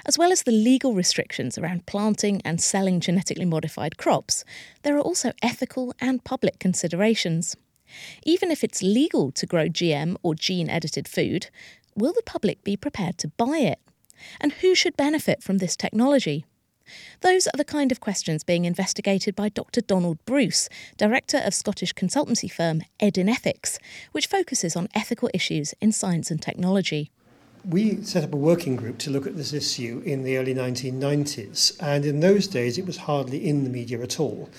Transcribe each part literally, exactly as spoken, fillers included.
As well as the legal restrictions around planting and selling genetically modified crops, there are also ethical and public considerations. Even if it's legal to grow G M or gene-edited food, will the public be prepared to buy it? And who should benefit from this technology? Those are the kind of questions being investigated by Doctor Donald Bruce, director of Scottish consultancy firm Edinethics, which focuses on ethical issues in science and technology. We set up a working group to look at this issue in the early nineteen nineties, and in those days it was hardly in the media at all.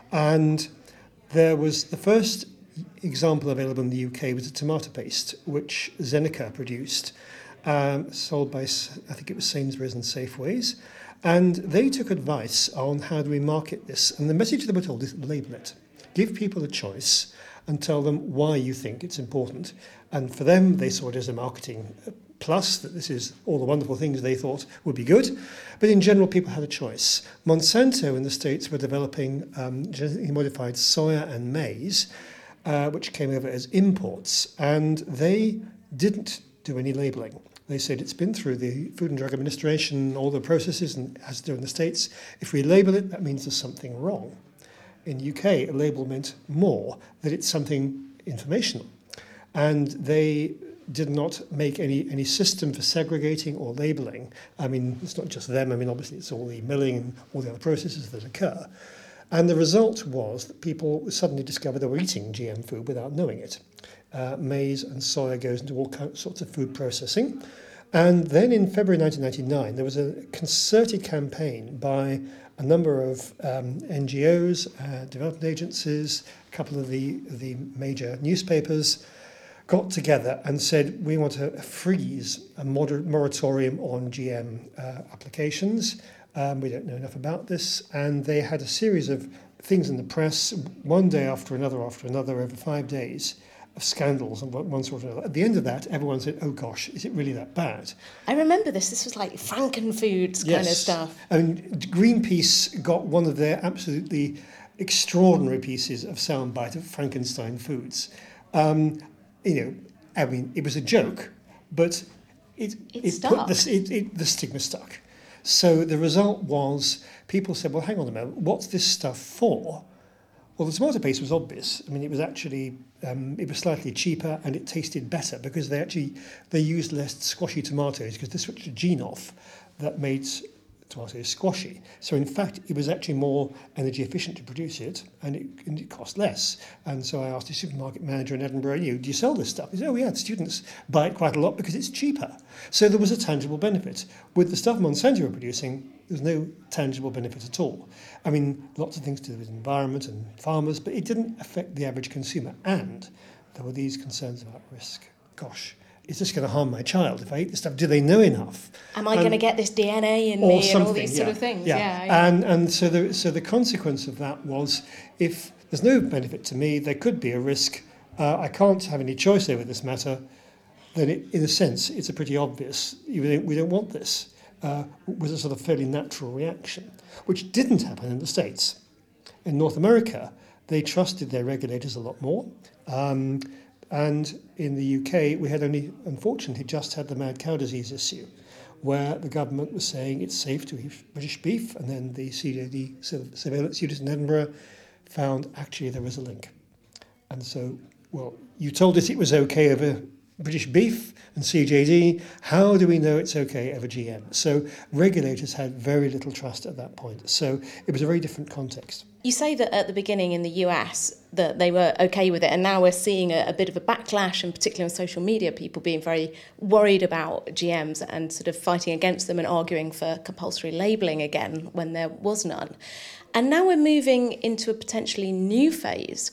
And there was the first example available in the U K was a tomato paste, which Zeneca produced, um, sold by, I think it was Sainsbury's and Safeways. And they took advice on how do we market this. And the message they were told is label it. Give people a choice and tell them why you think it's important. And for them, they saw it as a marketing plus, that this is all the wonderful things they thought would be good. But in general, people had a choice. Monsanto in the States were developing um, genetically modified soya and maize, uh, which came over as imports. And they didn't do any labelling. They said it's been through the Food and Drug Administration, all the processes, and has to do in the States. If we label it, that means there's something wrong. In the U K, a label meant more, that it's something informational. And they did not make any, any system for segregating or labelling. I mean, it's not just them. I mean, obviously, it's all the milling and all the other processes that occur. And the result was that people suddenly discovered they were eating G M food without knowing it. Uh, maize and soya goes into all sorts of food processing. And then in February nineteen ninety-nine, there was a concerted campaign by a number of um, N G Os, uh, development agencies, a couple of the, the major newspapers, got together and said, we want to freeze a moder- moratorium on G M uh, applications. Um, we don't know enough about this. And they had a series of things in the press, one day after another after another, over five days, of scandals and one sort or another. At the end of that, everyone said, oh gosh, is it really that bad? I remember this. This was like Frankenfoods kind yes. of stuff. I mean, Greenpeace got one of their absolutely extraordinary pieces of soundbite of Frankenstein foods. Um, you know, I mean, it was a joke, but it, it, it stuck. put the, it, it, the stigma stuck. So the result was people said, well, hang on a minute, what's this stuff for? Well, the tomato paste was obvious. I mean, it was actually, um, it was slightly cheaper and it tasted better because they actually, they used less squashy tomatoes because they switched a gene off that made tomatoes squashy. So in fact, it was actually more energy efficient to produce it and it, and it cost less. And so I asked the supermarket manager in Edinburgh, you know, do you sell this stuff? He said, oh yeah, the students buy it quite a lot because it's cheaper. So there was a tangible benefit. With the stuff Monsanto were producing, there was no tangible benefit at all. I mean, lots of things to do with the environment and farmers, but it didn't affect the average consumer. And there were these concerns about risk. Gosh, is this going to harm my child if I eat this stuff? Do they know enough? Am I um, going to get this D N A in me and all these yeah, sort of things? Yeah, yeah, yeah. And and so the so the consequence of that was, if there's no benefit to me, there could be a risk. Uh, I can't have any choice over this matter. Then, it, in a sense, it's a pretty obvious. We don't, we don't want this. Uh, was a sort of fairly natural reaction, which didn't happen in the States. In North America, they trusted their regulators a lot more. Um, and in the U K, we had only, unfortunately, just had the mad cow disease issue, where the government was saying it's safe to eat British beef, and then the C J D surveillance unit in Edinburgh found actually there was a link. And so, well, you told us it was okay over British beef and C J D, how do we know it's okay over G M? So regulators had very little trust at that point. So it was a very different context. You say that at the beginning in the U S that they were okay with it, and now we're seeing a, a bit of a backlash, and particularly on social media, people being very worried about G Ms and sort of fighting against them and arguing for compulsory labelling again when there was none. And now we're moving into a potentially new phase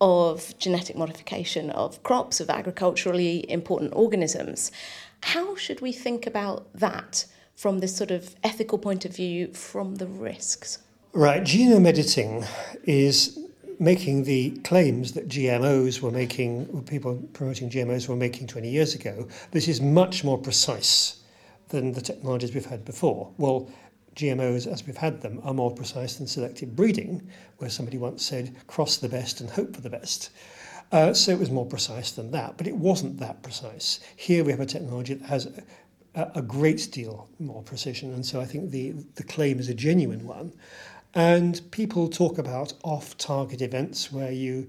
of genetic modification of crops, of agriculturally important organisms. How should we think about that from this sort of ethical point of view, from the risks? Right, genome editing is making the claims that G M Os were making, people promoting G M Os were making twenty years ago. This is much more precise than the technologies we've had before. Well, G M Os, as we've had them, are more precise than selective breeding, where somebody once said, cross the best and hope for the best. Uh, so it was more precise than that, but it wasn't that precise. Here we have a technology that has a, a great deal more precision. And so I think the, the claim is a genuine one. And people talk about off-target events where you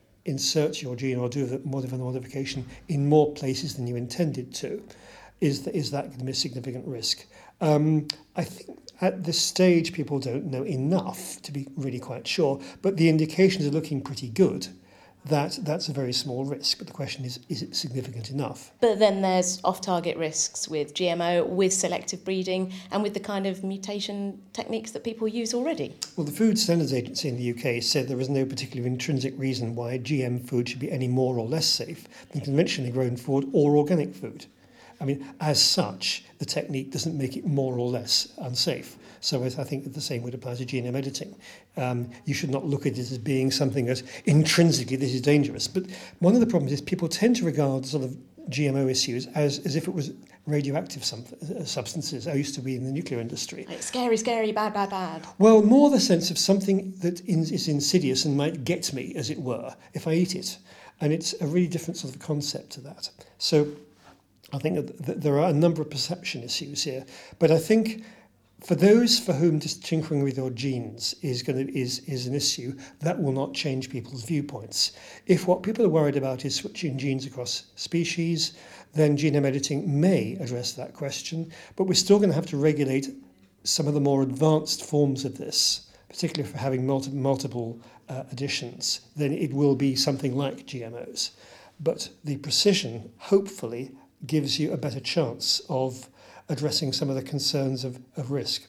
insert your gene or do the modification in more places than you intended to. Is, the, is that going to be a significant risk? Um, I think at this stage people don't know enough to be really quite sure, but the indications are looking pretty good. That that's a very small risk, but the question is, is it significant enough? But then there's off-target risks with G M O, with selective breeding, and with the kind of mutation techniques that people use already. Well, the Food Standards Agency in the U K said there is no particular intrinsic reason why G M food should be any more or less safe than conventionally grown food or organic food. I mean, as such, the technique doesn't make it more or less unsafe. So I think the same would apply to G M editing. Um, you should not look at it as being something that intrinsically this is dangerous. But one of the problems is people tend to regard sort of G M O issues as, as if it was radioactive some, uh, substances. I used to be in the nuclear industry. Like scary, scary, bad, bad, bad. Well, more the sense of something that in, is insidious and might get me, as it were, if I eat it. And it's a really different sort of concept to that. So I think that there are a number of perception issues here. But I think for those for whom just tinkering with your genes is going to is is an issue, that will not change people's viewpoints. If what people are worried about is switching genes across species, then genome editing may address that question. But we're still going to have to regulate some of the more advanced forms of this, particularly for having multi- multiple uh, additions. Then it will be something like G M Os. But the precision, hopefully, gives you a better chance of addressing some of the concerns of, of risk.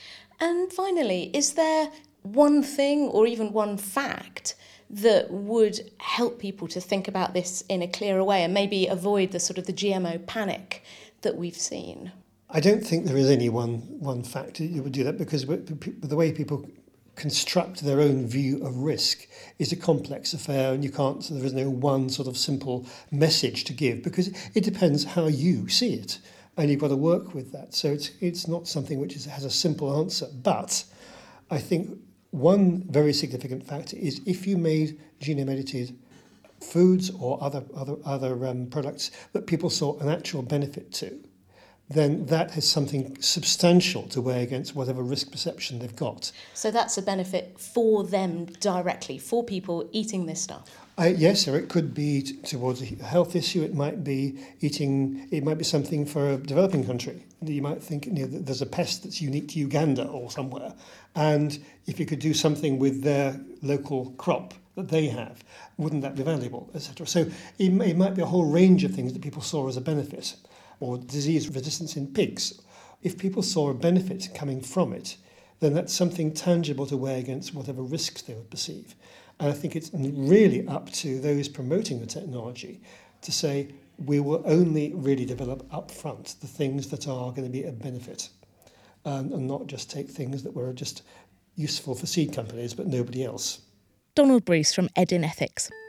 And finally, is there one thing or even one fact that would help people to think about this in a clearer way and maybe avoid the sort of the G M O panic that we've seen? I don't think there is any one one fact that would do that, because the way people construct their own view of risk is a complex affair, and you can't, so there is no one sort of simple message to give, because it depends how you see it. And you've got to work with that. So it's it's not something which is, has a simple answer. But I think one very significant factor is if you made genome-edited foods or other other other um, products that people saw an actual benefit to, then that has something substantial to weigh against whatever risk perception they've got. So that's a benefit for them directly, for people eating this stuff? Uh, yes, or it could be t- towards a health issue. It might be eating. It might be something for a developing country. You might think, you know, that there's a pest that's unique to Uganda or somewhere, and if you could do something with their local crop that they have, wouldn't that be valuable, et cetera. So it, may, it might be a whole range of things that people saw as a benefit, or disease resistance in pigs. If people saw a benefit coming from it, then that's something tangible to weigh against whatever risks they would perceive. And I think it's really up to those promoting the technology to say we will only really develop up front the things that are going to be a benefit, um, and not just take things that were just useful for seed companies but nobody else. Donald Bruce from Edin Ethics.